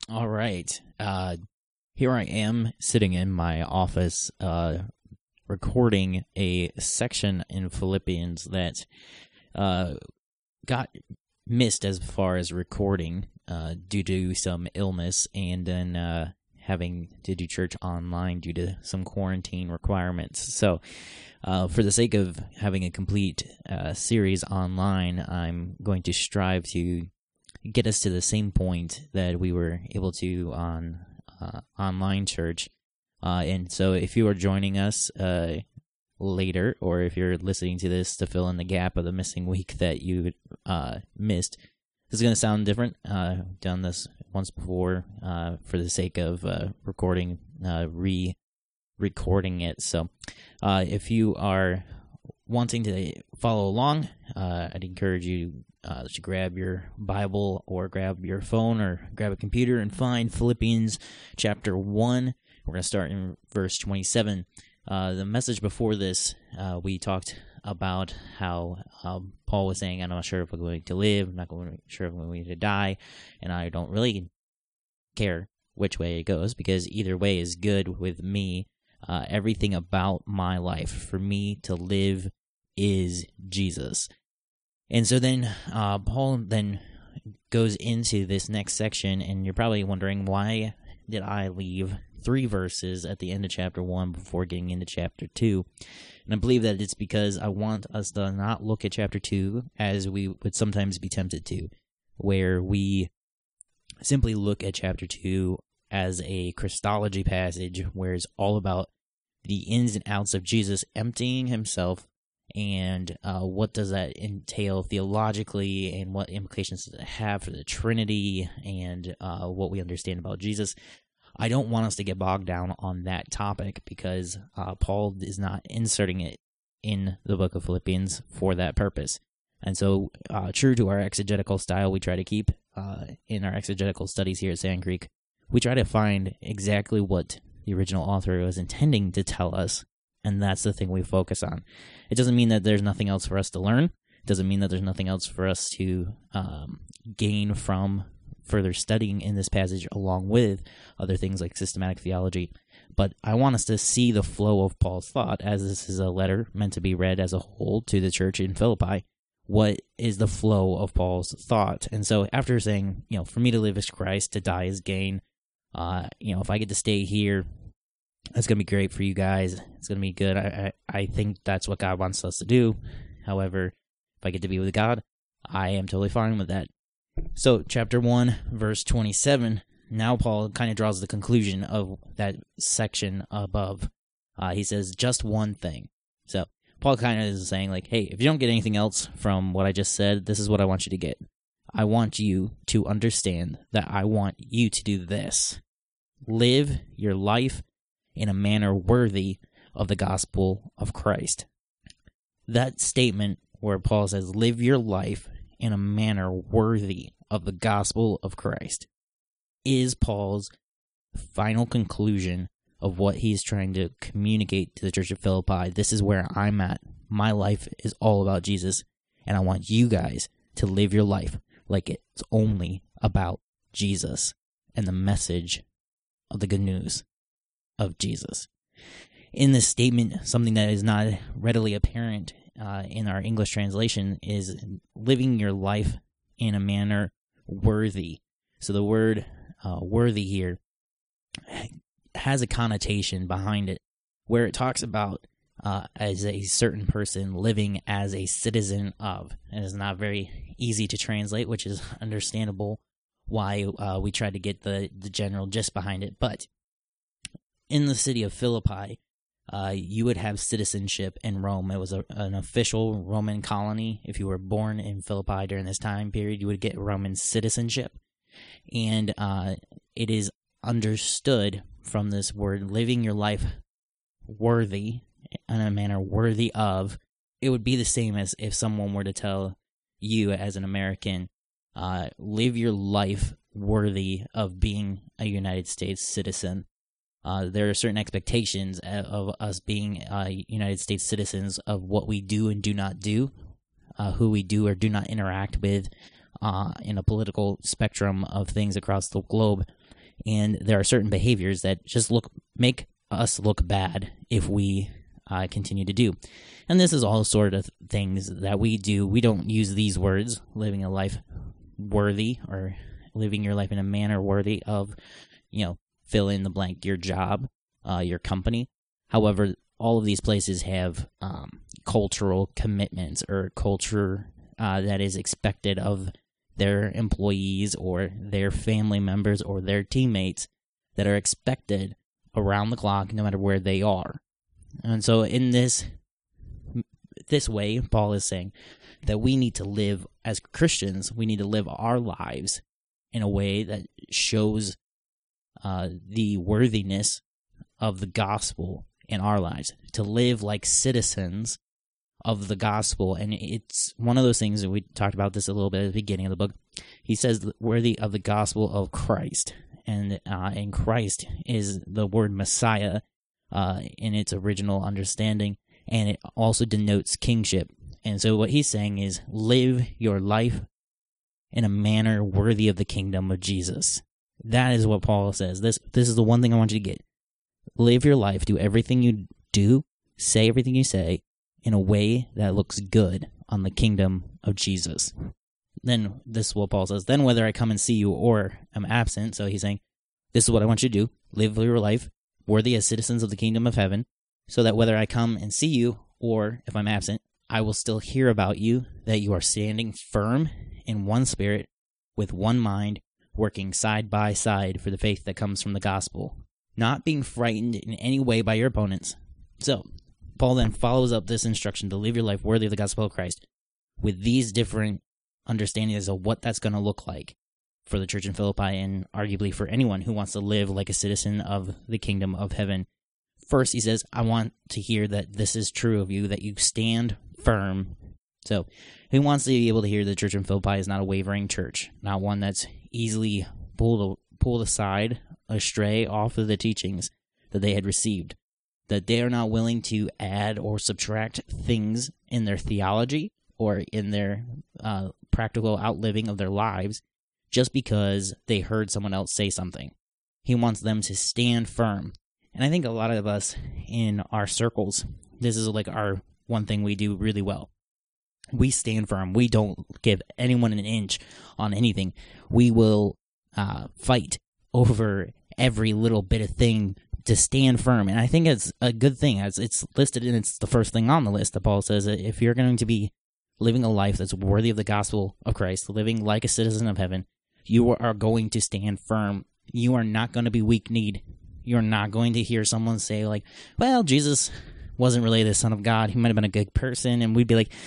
All right. Here I am sitting in my office recording a section in Philippians that got missed as far as recording due to some illness and then having to do church online due to some quarantine requirements. So for the sake of having a complete series online, I'm going to strive to get us to the same point that we were able to on online church. And so if you are joining us later, or if you're listening to this to fill in the gap of the missing week that you missed, this is going to sound different. I've done this once before for the sake of recording, re-recording it. So if you are wanting to follow along, I'd encourage you to grab your Bible or grab your phone or grab a computer and find Philippians chapter 1. We're going to start in verse 27. The message before this, we talked about how Paul was saying, I'm not sure if I'm going to live, I'm not sure if I'm going to die, and I don't really care which way it goes, because either way is good with me. Everything about my life, for me to live, is Jesus. And so then Paul then goes into this next section, and you're probably wondering, why did I leave 3 verses at the end of chapter 1 before getting into chapter 2? And I believe that it's because I want us to not look at chapter 2 as we would sometimes be tempted to, where we simply look at chapter 2 as a Christology passage where it's all about the ins and outs of Jesus emptying himself, and what does that entail theologically, and what implications does it have for the Trinity, and what we understand about Jesus. I don't want us to get bogged down on that topic, because Paul is not inserting it in the book of Philippians for that purpose. And so, true to our exegetical style we try to keep in our exegetical studies here at Sand Creek, we try to find exactly what the original author was intending to tell us, and that's the thing we focus on. It doesn't mean that there's nothing else for us to learn. It doesn't mean that there's nothing else for us to gain from further studying in this passage, along with other things like systematic theology. But I want us to see the flow of Paul's thought, as this is a letter meant to be read as a whole to the church in Philippi. What is the flow of Paul's thought? And so after saying, for me to live is Christ, to die is gain, if I get to stay here, that's going to be great for you guys. It's going to be good. I think that's what God wants us to do. However, if I get to be with God, I am totally fine with that. So, chapter 1, verse 27, now Paul kind of draws the conclusion of that section above. He says, just one thing. So, Paul kind of is saying, hey, if you don't get anything else from what I just said, this is what I want you to get. I want you to understand that I want you to do this. Live your life in a manner worthy of the gospel of Christ. That statement where Paul says, live your life in a manner worthy of the gospel of Christ, is Paul's final conclusion of what he's trying to communicate to the church of Philippi. This is where I'm at. My life is all about Jesus, and I want you guys to live your life like it's only about Jesus and the message of the good news of Jesus. In this statement, something that is not readily apparent in our English translation is living your life in a manner worthy. So the word worthy here has a connotation behind it, where it talks about as a certain person living as a citizen of. And it's not very easy to translate, which is understandable why we try to get the general gist behind it. But in the city of Philippi, you would have citizenship in Rome. It was an official Roman colony. If you were born in Philippi during this time period, you would get Roman citizenship. And it is understood from this word, living your life worthy, in a manner worthy of. It would be the same as if someone were to tell you as an American, live your life worthy of being a United States citizen. There are certain expectations of us being United States citizens of what we do and do not do, who we do or do not interact with in a political spectrum of things across the globe. And there are certain behaviors that just make us look bad if we continue to do. And this is all sort of things that we do. We don't use these words, living a life worthy or living your life in a manner worthy of, fill in the blank, your job, your company. However, all of these places have cultural commitments or culture that is expected of their employees or their family members or their teammates that are expected around the clock no matter where they are. And so in this way, Paul is saying that we need to live as Christians, we need to live our lives in a way that shows the worthiness of the gospel in our lives, to live like citizens of the gospel. And it's one of those things that we talked about this a little bit at the beginning of the book. He says worthy of the gospel of Christ, and Christ is the word Messiah in its original understanding, and it also denotes kingship. And so what he's saying is live your life in a manner worthy of the kingdom of Jesus. That is what Paul says. This is the one thing I want you to get. Live your life, do everything you do, say everything you say, in a way that looks good on the kingdom of Jesus. Then, this is what Paul says, then whether I come and see you or am absent, so he's saying, this is what I want you to do, live your life worthy as citizens of the kingdom of heaven, so that whether I come and see you or if I'm absent, I will still hear about you, that you are standing firm in one spirit, with one mind, working side by side for the faith that comes from the gospel, not being frightened in any way by your opponents. So, Paul then follows up this instruction to live your life worthy of the gospel of Christ with these different understandings of what that's going to look like for the church in Philippi and arguably for anyone who wants to live like a citizen of the kingdom of heaven. First, he says, I want to hear that this is true of you, that you stand firm. So, he wants to be able to hear the church in Philippi is not a wavering church, not one that's easily pulled aside, astray off of the teachings that they had received, that they are not willing to add or subtract things in their theology or in their practical outliving of their lives just because they heard someone else say something. He wants them to stand firm. And I think a lot of us in our circles, this is like our one thing we do really well. We stand firm. We don't give anyone an inch on anything. We will fight over every little bit of thing to stand firm. And I think it's a good thing, as it's listed, and it's the first thing on the list that Paul says that if you're going to be living a life that's worthy of the gospel of Christ, living like a citizen of heaven, you are going to stand firm. You are not going to be weak-kneed. You're not going to hear someone say, like, well, Jesus wasn't really the Son of God. He might have been a good person. And we'd be like,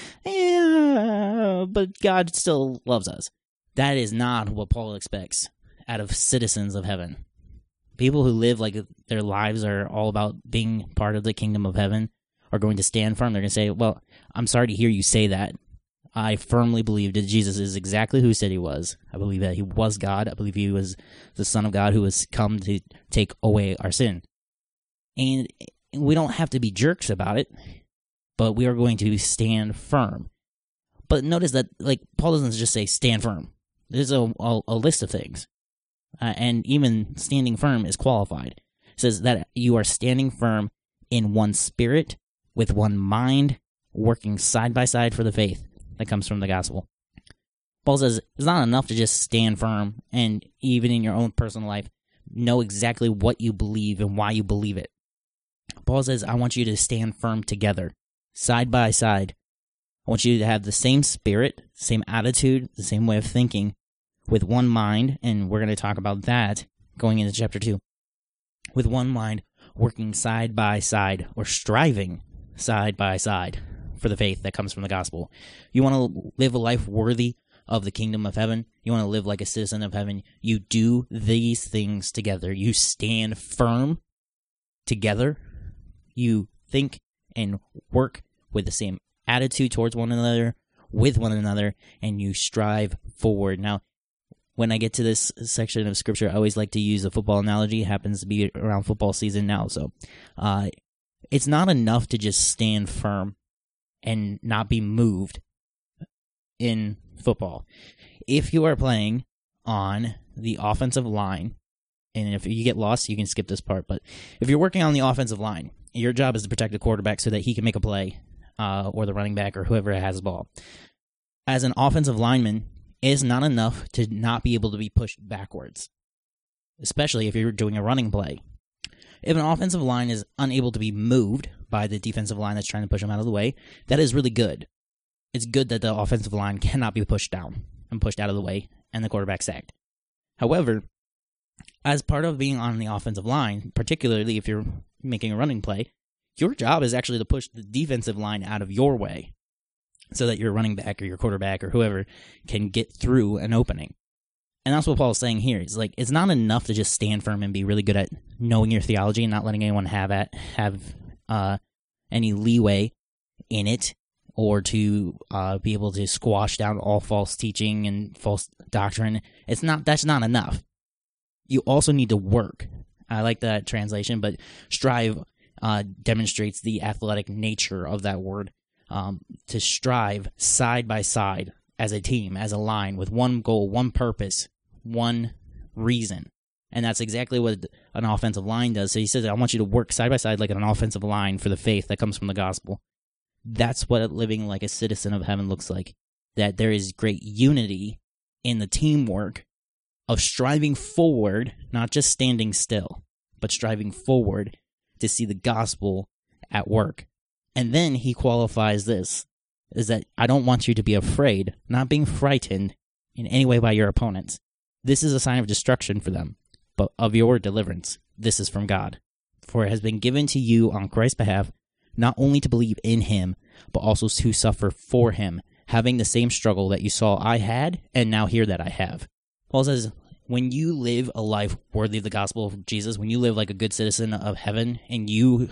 yeah, but God still loves us. That is not what Paul expects out of citizens of heaven. People who live like their lives are all about being part of the kingdom of heaven are going to stand firm. They're going to say, well, I'm sorry to hear you say that. I firmly believe that Jesus is exactly who he said he was. I believe that he was God. I believe he was the Son of God who has come to take away our sin. And we don't have to be jerks about it, but we are going to stand firm. But notice that, like, Paul doesn't just say stand firm. There's a list of things. And even standing firm is qualified. It says that you are standing firm in one spirit, with one mind, working side by side for the faith that comes from the gospel. Paul says it's not enough to just stand firm and even in your own personal life know exactly what you believe and why you believe it. Paul says, I want you to stand firm together, side by side. I want you to have the same spirit, same attitude, the same way of thinking, with one mind, and we're going to talk about that going into chapter 2. With one mind, working side by side, or striving side by side for the faith that comes from the gospel. You want to live a life worthy of the kingdom of heaven? You want to live like a citizen of heaven? You do these things together. You stand firm together. You think and work with the same attitude towards one another, with one another, and you strive forward. Now, when I get to this section of scripture, I always like to use a football analogy. It happens to be around football season now, so it's not enough to just stand firm and not be moved in football. If you are playing on the offensive line and if you get lost, you can skip this part. But if you're working on the offensive line, your job is to protect the quarterback so that he can make a play, or the running back or whoever has the ball. As an offensive lineman, it is not enough to not be able to be pushed backwards, especially if you're doing a running play. If an offensive line is unable to be moved by the defensive line that's trying to push them out of the way, that is really good. It's good that the offensive line cannot be pushed down and pushed out of the way and the quarterback sacked. However, as part of being on the offensive line, particularly if you're making a running play, your job is actually to push the defensive line out of your way so that your running back or your quarterback or whoever can get through an opening. And that's what Paul's saying here. It's like, it's not enough to just stand firm and be really good at knowing your theology and not letting anyone have any leeway in it, or to be able to squash down all false teaching and false doctrine. That's not enough. You also need to work. I like that translation, but strive demonstrates the athletic nature of that word. To strive side by side as a team, as a line, with one goal, one purpose, one reason. And that's exactly what an offensive line does. So he says, I want you to work side by side like an offensive line for the faith that comes from the gospel. That's what living like a citizen of heaven looks like. That there is great unity in the teamwork of striving forward, not just standing still, but striving forward to see the gospel at work. And then he qualifies this, is that I don't want you to be afraid, not being frightened in any way by your opponents. This is a sign of destruction for them, but of your deliverance. This is from God. For it has been given to you on Christ's behalf, not only to believe in him, but also to suffer for him, having the same struggle that you saw I had, and now hear that I have. Paul says, when you live a life worthy of the gospel of Jesus, when you live like a good citizen of heaven, and you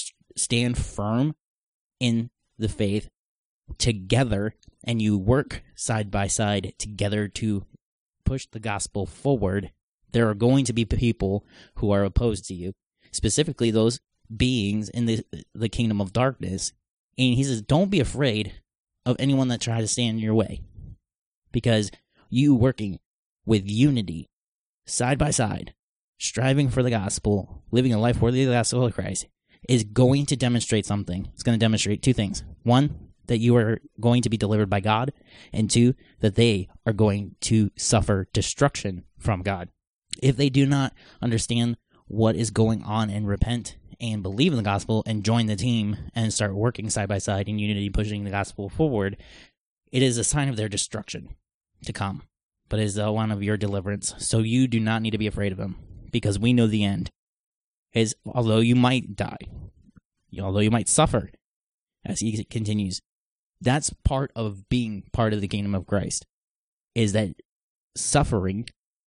stand firm in the faith together, and you work side by side together to push the gospel forward, there are going to be people who are opposed to you, specifically those beings in the kingdom of darkness. And he says, don't be afraid of anyone that tries to stand in your way, because you working with unity, side by side, striving for the gospel, living a life worthy of the gospel of Christ, is going to demonstrate something. It's going to demonstrate two things. One, that you are going to be delivered by God, and two, that they are going to suffer destruction from God. If they do not understand what is going on and repent and believe in the gospel and join the team and start working side by side in unity, pushing the gospel forward, it is a sign of their destruction to come, but it is one of your deliverance. So you do not need to be afraid of them, because we know the end is, although you might die, although you might suffer, as he continues, that's part of being part of the kingdom of Christ, is that suffering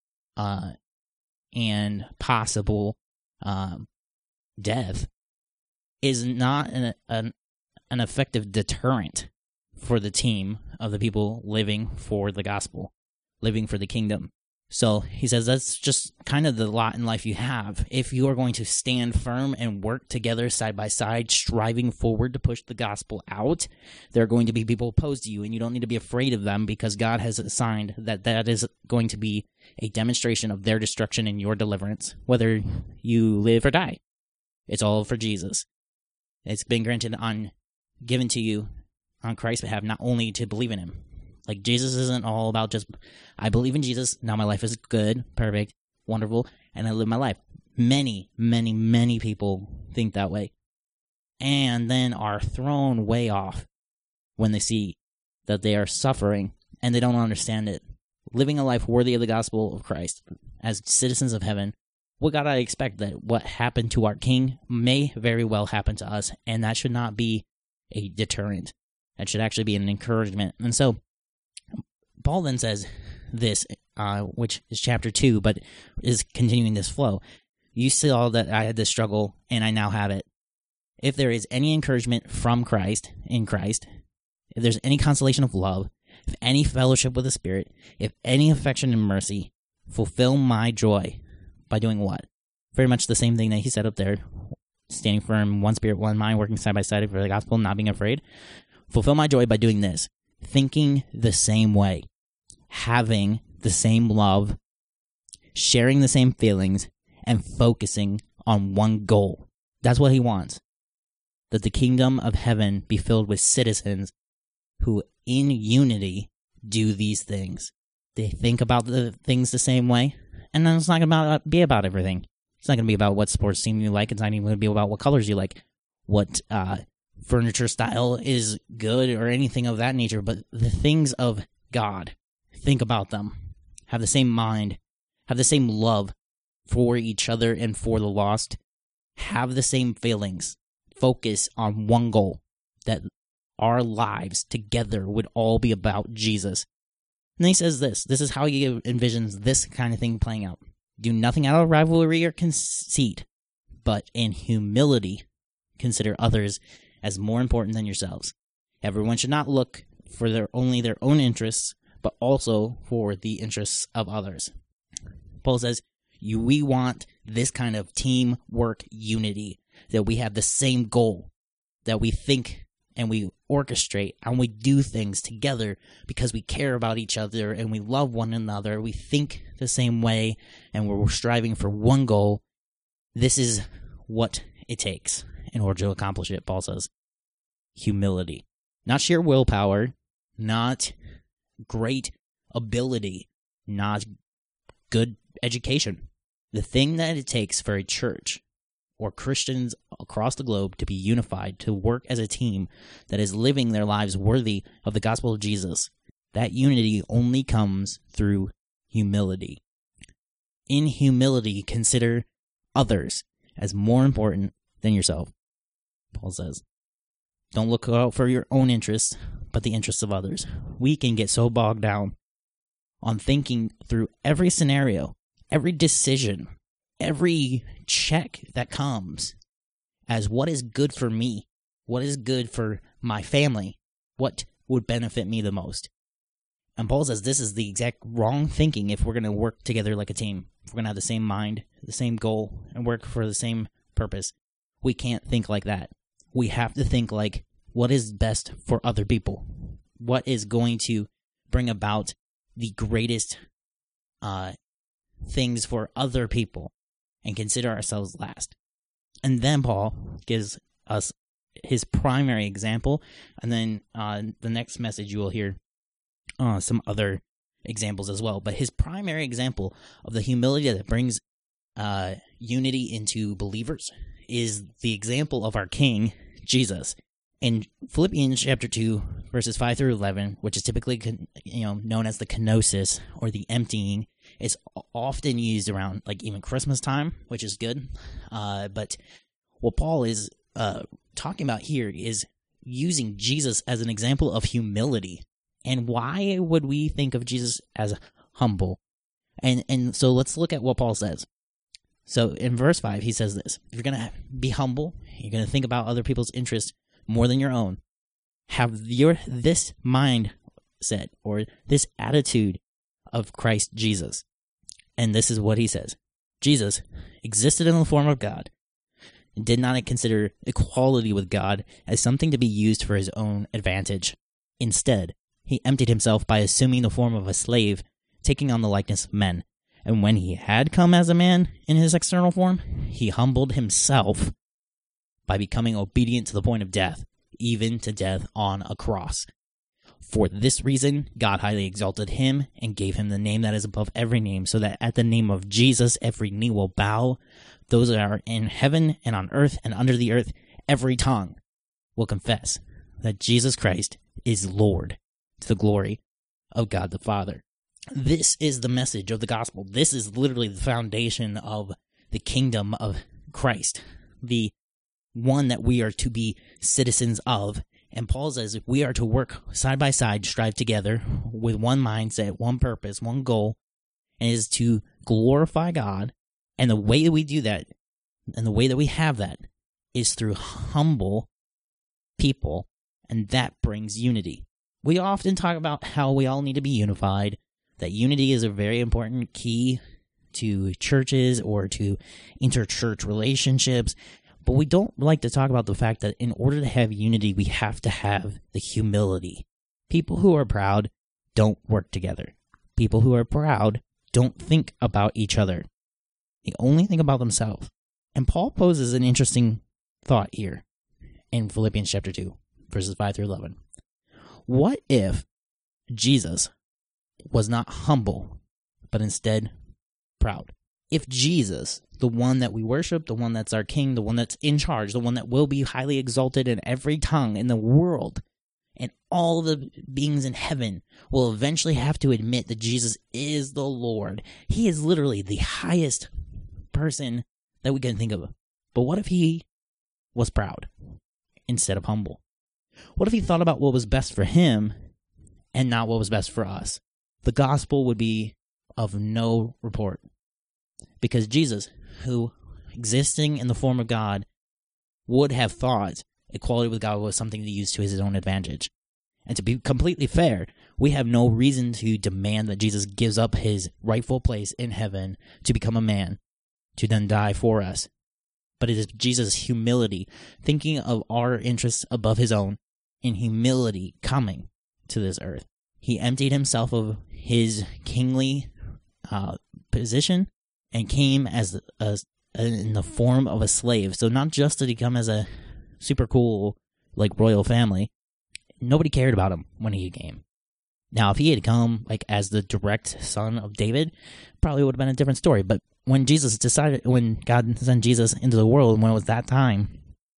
and possible death is not an effective deterrent for the team of the people living for the gospel, living for the kingdom. So he says that's just kind of the lot in life you have. If you are going to stand firm and work together side by side, striving forward to push the gospel out, there are going to be people opposed to you, and you don't need to be afraid of them, because God has assigned that is going to be a demonstration of their destruction and your deliverance, whether you live or die. It's all for Jesus. It's been given to you on Christ's behalf, not only to believe in him. Like, Jesus isn't all about just, I believe in Jesus, now my life is good, perfect, wonderful, and I live my life. Many, many, many people think that way, and then are thrown way off when they see that they are suffering and they don't understand it. Living a life worthy of the gospel of Christ, as citizens of heaven, what gotta expect that what happened to our King may very well happen to us, and that should not be a deterrent. That should actually be an encouragement. And so, Paul then says this, which is chapter 2, but is continuing this flow. You saw that I had this struggle, and I now have it. If there is any encouragement from Christ, in Christ, if there's any consolation of love, if any fellowship with the Spirit, if any affection and mercy, fulfill my joy by doing what? Very much the same thing that he said up there, standing firm, one spirit, one mind, working side by side for the gospel, not being afraid. Fulfill my joy by doing this, thinking the same way, having the same love, sharing the same feelings, and focusing on one goal. That's what he wants. That the kingdom of heaven be filled with citizens who in unity do these things. They think about the things the same way, and then it's not going to be about everything. It's not going to be about what sports team you like. It's not even going to be about what colors you like, what furniture style is good, or anything of that nature. But the things of God, think about them. Have the same mind. Have the same love for each other and for the lost. Have the same feelings. Focus on one goal, that our lives together would all be about Jesus. And then he says this is how he envisions this kind of thing playing out. Do nothing out of rivalry or conceit, but in humility consider others as more important than yourselves. Everyone should not look for only their own interests, but also for the interests of others. Paul says, we want this kind of teamwork unity, that we have the same goal, that we think and we orchestrate and we do things together because we care about each other and we love one another. We think the same way and we're striving for one goal. This is what it takes in order to accomplish it, Paul says. Humility. Not sheer willpower, not great ability, not good education. The thing that it takes for a church or Christians across the globe to be unified, to work as a team that is living their lives worthy of the gospel of Jesus, that unity only comes through humility. In humility, consider others as more important than yourself, Paul says. Don't look out for your own interests, but the interests of others. We can get so bogged down on thinking through every scenario, every decision, every check that comes as what is good for me, what is good for my family, what would benefit me the most. And Paul says this is the exact wrong thinking if we're going to work together like a team. If we're going to have the same mind, the same goal, and work for the same purpose. We can't think like that. We have to think like, what is best for other people? What is going to bring about the greatest things for other people? And consider ourselves last. And then Paul gives us his primary example, and then the next message you will hear some other examples as well. But his primary example of the humility that brings unity into believers is the example of our King, Jesus. In Philippians chapter 2, verses 5 through 11, which is typically known as the kenosis, or the emptying, is often used around like even Christmas time, which is good. But what Paul is talking about here is using Jesus as an example of humility. And why would we think of Jesus as humble? And so let's look at what Paul says. So in verse 5, he says this: if you're going to be humble, you're going to think about other people's interests more than your own. Have this mindset or this attitude of Christ Jesus. And this is what he says. Jesus existed in the form of God and did not consider equality with God as something to be used for his own advantage. Instead, he emptied himself by assuming the form of a slave, taking on the likeness of men. And when he had come as a man in his external form, he humbled himself by becoming obedient to the point of death, even to death on a cross. For this reason, God highly exalted him and gave him the name that is above every name, so that at the name of Jesus every knee will bow, those that are in heaven and on earth and under the earth, every tongue will confess that Jesus Christ is Lord, to the glory of God the Father. This is the message of the gospel. This is literally the foundation of the kingdom of Christ, the one that we are to be citizens of. And Paul says we are to work side by side, strive together with one mindset, one purpose, one goal, and it is to glorify God. And the way that we do that, and the way that we have that, is through humble people, and that brings unity. We often talk about how we all need to be unified, that unity is a very important key to churches or to interchurch relationships. But we don't like to talk about the fact that in order to have unity, we have to have the humility. People who are proud don't work together. People who are proud don't think about each other. They only think about themselves. And Paul poses an interesting thought here in Philippians chapter 2, verses 5 through 11. What if Jesus was not humble, but instead proud? If Jesus, the one that we worship, the one that's our king, the one that's in charge, the one that will be highly exalted in every tongue in the world, and all the beings in heaven will eventually have to admit that Jesus is the Lord. He is literally the highest person that we can think of. But what if he was proud instead of humble? What if he thought about what was best for him and not what was best for us? The gospel would be of no report. Because Jesus, who existing in the form of God, would have thought equality with God was something to use to his own advantage. And to be completely fair, we have no reason to demand that Jesus gives up his rightful place in heaven to become a man, to then die for us. But it is Jesus' humility, thinking of our interests above his own, in humility coming to this earth. He emptied himself of his kingly position and came as in the form of a slave. So not just did he come as a super cool, royal family. Nobody cared about him when he came. Now, if he had come as the direct son of David, probably would have been a different story. But when God sent Jesus into the world, when it was that time,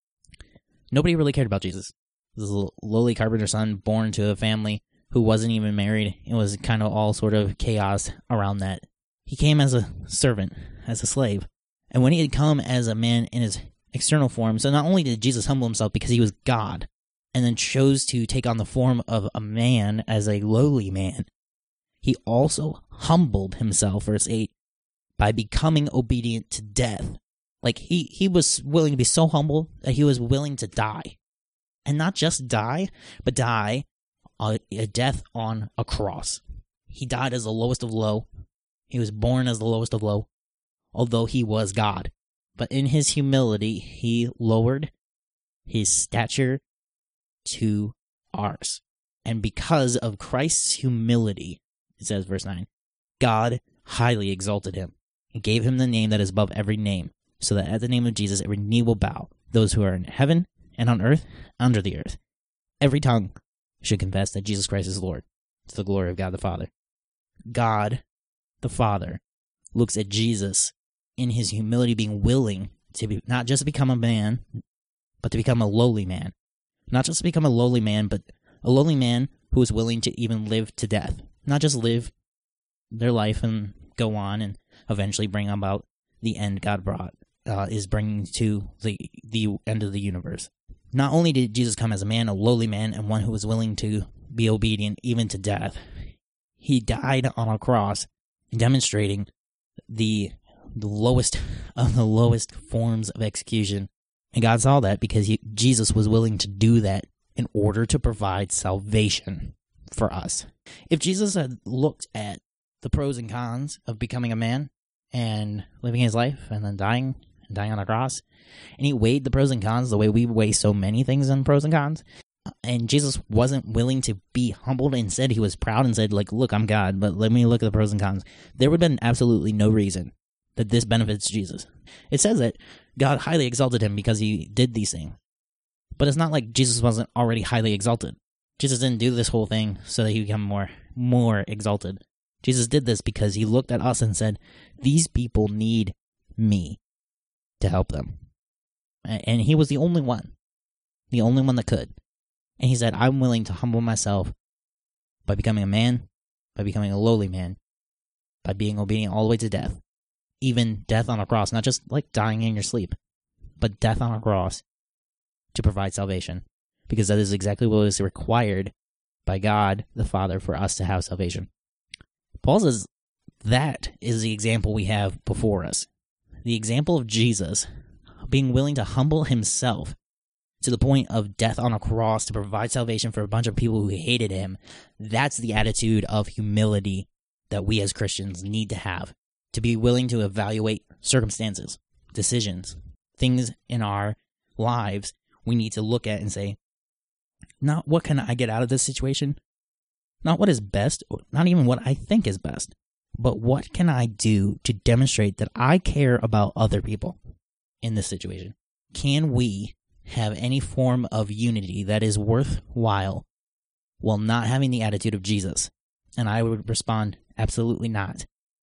nobody really cared about Jesus. This lowly carpenter's son born to a family who wasn't even married. It was kind of all sort of chaos around that. He came as a servant, as a slave. And when he had come as a man in his external form, so not only did Jesus humble himself because he was God, and then chose to take on the form of a man as a lowly man, he also humbled himself, verse 8, by becoming obedient to death. He was willing to be so humble that he was willing to die. And not just die, but die a death on a cross. He died as the lowest of low. He was born as the lowest of low, although he was God. But in his humility, he lowered his stature to ours. And because of Christ's humility, it says, verse 9, God highly exalted him and gave him the name that is above every name, so that at the name of Jesus every knee will bow, those who are in heaven and on earth, under the earth. Every tongue should confess that Jesus Christ is Lord, to the glory of God the Father. God the Father looks at Jesus in his humility, being willing to not just become a man, but to become a lowly man. Not just to become a lowly man, but a lowly man who is willing to even live to death. Not just live their life and go on and eventually bring about the end God is bringing to the end of the universe. Not only did Jesus come as a man, a lowly man, and one who was willing to be obedient even to death, he died on a cross, demonstrating the lowest of the lowest forms of execution. And God saw that because Jesus was willing to do that in order to provide salvation for us. If Jesus had looked at the pros and cons of becoming a man and living his life and then dying on a cross, and he weighed the pros and cons the way we weigh so many things in pros and cons, and Jesus wasn't willing to be humbled, instead he was proud and said, look, I'm God, but let me look at the pros and cons, there would have been absolutely no reason that this benefits Jesus. It says that God highly exalted him because he did these things. But it's not like Jesus wasn't already highly exalted. Jesus didn't do this whole thing so that he would become more exalted. Jesus did this because he looked at us and said, these people need me to help them. And he was the only one that could. And he said, I'm willing to humble myself by becoming a man, by becoming a lowly man, by being obedient all the way to death. Even death on a cross, not just dying in your sleep, but death on a cross to provide salvation. Because that is exactly what is required by God the Father for us to have salvation. Paul says that is the example we have before us. The example of Jesus being willing to humble himself to the point of death on a cross to provide salvation for a bunch of people who hated him. That's the attitude of humility that we as Christians need to have. To be willing to evaluate circumstances, decisions, things in our lives we need to look at and say, not what can I get out of this situation? Not what is best, not even what I think is best, but what can I do to demonstrate that I care about other people in this situation? Can we have any form of unity that is worthwhile while not having the attitude of Jesus? And I would respond, absolutely not.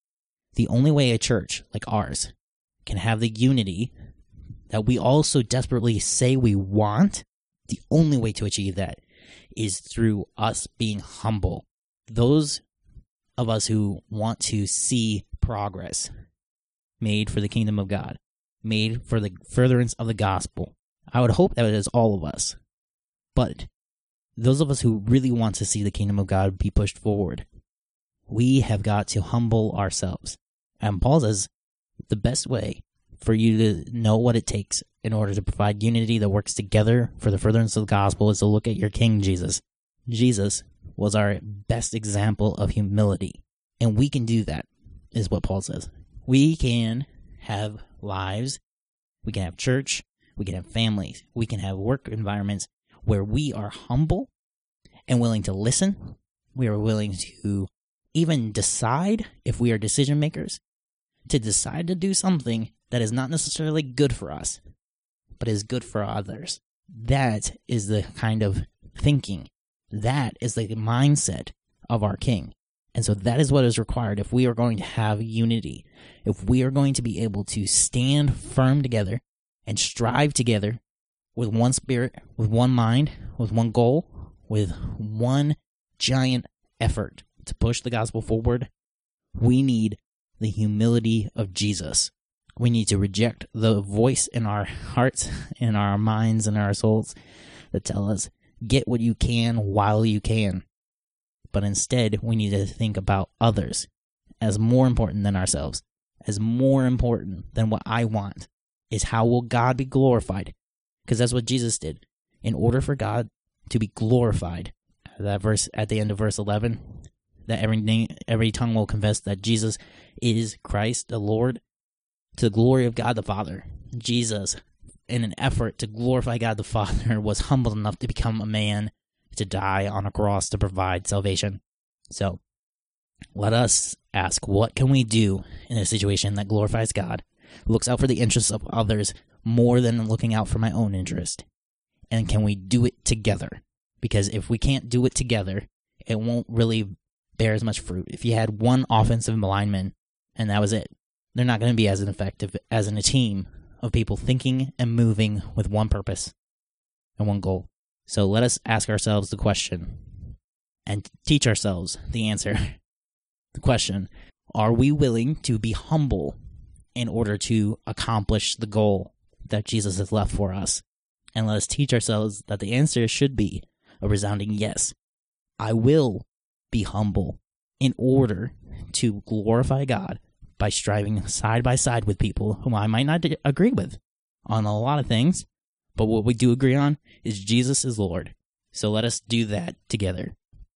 The only way a church like ours can have the unity that we all so desperately say we want, the only way to achieve that is through us being humble. Those of us who want to see progress made for the kingdom of God, made for the furtherance of the gospel, I would hope that it is all of us. But those of us who really want to see the kingdom of God be pushed forward, we have got to humble ourselves. And Paul says the best way for you to know what it takes in order to provide unity that works together for the furtherance of the gospel is to look at your King Jesus. Jesus was our best example of humility. And we can do that, is what Paul says. We can have lives, we can have church, we can have families, we can have work environments where we are humble and willing to listen. We are willing to even decide, if we are decision makers, to decide to do something that is not necessarily good for us, but is good for others. That is the kind of thinking. That is the mindset of our King. And so that is what is required if we are going to have unity, if we are going to be able to stand firm together and strive together with one spirit, with one mind, with one goal, with one giant effort to push the gospel forward. We need the humility of Jesus. We need to reject the voice in our hearts, in our minds, and our souls that tell us, get what you can while you can. But instead, we need to think about others as more important than ourselves, as more important than what I want, is how will God be glorified? Because that's what Jesus did. In order for God to be glorified, that verse at the end of verse 11, that every tongue will confess that Jesus is Christ, the Lord, to the glory of God the Father. Jesus, in an effort to glorify God the Father, was humble enough to become a man, to die on a cross to provide salvation. So, let us ask, what can we do in a situation that glorifies God, looks out for the interests of others more than looking out for my own interest? And can we do it together? Because if we can't do it together, it won't really bear as much fruit. If you had one offensive lineman and that was it, they're not going to be as effective as in a team of people thinking and moving with one purpose and one goal. So let us ask ourselves the question and teach ourselves the answer. The question, are we willing to be humble in order to accomplish the goal that Jesus has left for us? And let us teach ourselves that the answer should be a resounding yes. I will be humble in order to glorify God by striving side by side with people whom I might not agree with on a lot of things, but what we do agree on is Jesus is Lord. So let us do that together.